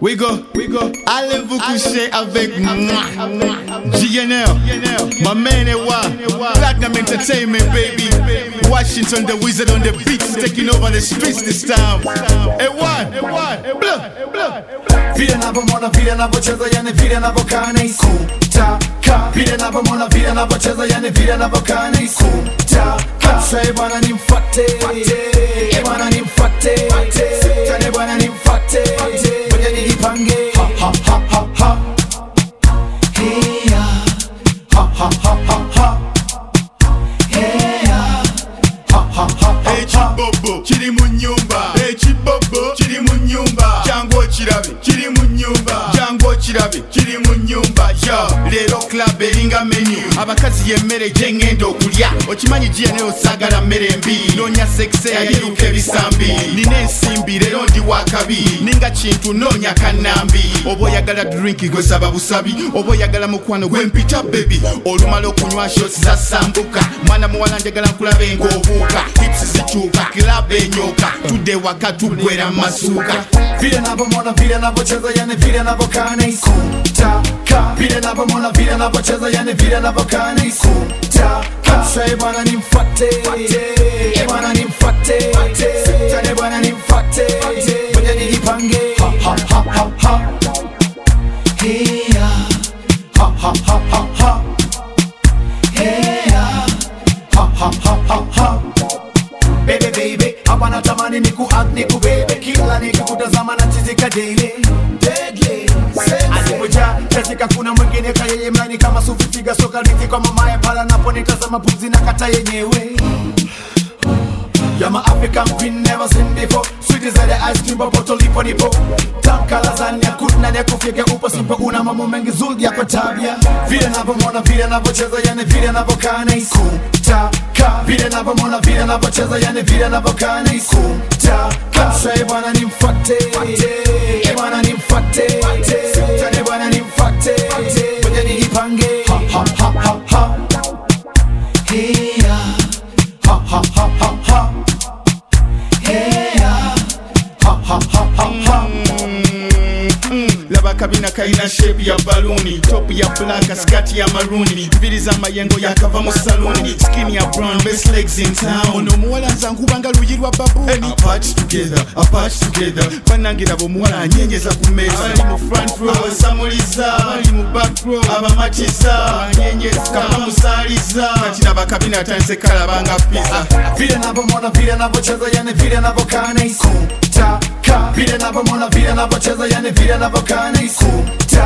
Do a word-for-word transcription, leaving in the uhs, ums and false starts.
We go, we go. Allez-vous coucher avec moi. G N L, my man et wa. Platinum Entertainment, baby. Washington, the wizard on the beats, taking over the streets this time. Hey, what? Hey, what? Hey, blood, blood. Vile navomona, vile navocheza, yani vile navokana kutaka. Vile navomona, vile navocheza, yani vile navokana kutaka. Say bwana nimfuate, eh bwana nimfuate, tane bwana nimfuate, ngoja nijipange. Ha ha ha ha ha. Hey ya. Ha ha ha ha ha. Hey ya. Ha ha ha ha. Hey Chibobo, kiri mu nyumba. Hey Chibobo, kiri mu nyumba. Jango kirabe, kiri mu nyumba. Jango kirabe, kiri mu nyumba. Yo, lero club eringa menu. Abakazi yemmere jengendo kulya. Okimanyi G N L sagala mmere mbi. Nonya sexe ayiruka ebisambi. Nina ensimbi lero ndi wakabi. Ninga kintu nonya kanambi. Oba oyagala drink gwe saba busabi. Oba oyagala mukwano gwe mpita baby. Olumala okunywa shots za sambuka. Mwana muwala njagala nkulabe ng'obuuka. Hips zikyuka, club enyoka. Tudde waka tugwera masuka. Vile navomona, vile navocheza, yani vile navokana kutaka. Vile navomona, vile navocheza, yani vile navokana kutaka. Say bwana nimfuate, eh bwana nimfuate, tane bwana nimfuate, ngoja nijipange. Ha ha ha ha ha. Hey ya. Ha ha ha ha ha. Hey ya. Ha ha ha ha ha. Baby baby, hapa natamani niku hug niku baby, kila nikikutazama na chizika daily, deadly. Alipoja katika kuna mwingine kayeye mlani kama sufi figa soka rithi kwa mamaye pala naponitazama pumzi na kata yenyewe. You're my African queen, never seen before. Sweet as the ice cream, bottle lipo nipo. Tamka lasagna, kutna ya kufika upo simpo. Una mambo mengi zuri ya kwa tabia. Vile navomona, vile navocheza, yani vile navokana kutaka. Vile navomona, vile navocheza, yani vile navokana kutaka. Say bwana nimfuate, eh bwana nimfuate, tane bwana nimfuate, ngoja nijipange. Ha ha ha ha ha. Hey ya. Ha ha ha ha ha. Hey ya. Ha ha ha ha ha. Laba kabina kaina shape ya baluni. Top ya black, skati ya maruni. Vili za mayengo ya kava mu saluni. Skin ya brown, best legs in town. Ono muwala nzangubanga luyirwa babu. Apart together, apart together. Banangira bo muwala nyenyeza kumeza. Abali mu front row, abasamuliza. Abali mu back row, abamatiza. Nyenyeza kama musaliza. Kati laba kabina tanse kalabanga pizza. Vile navomona, vile navocheza, yani vile navokana kutaka. Vile navomona, vile navocheza, yani vile navokana kutaka.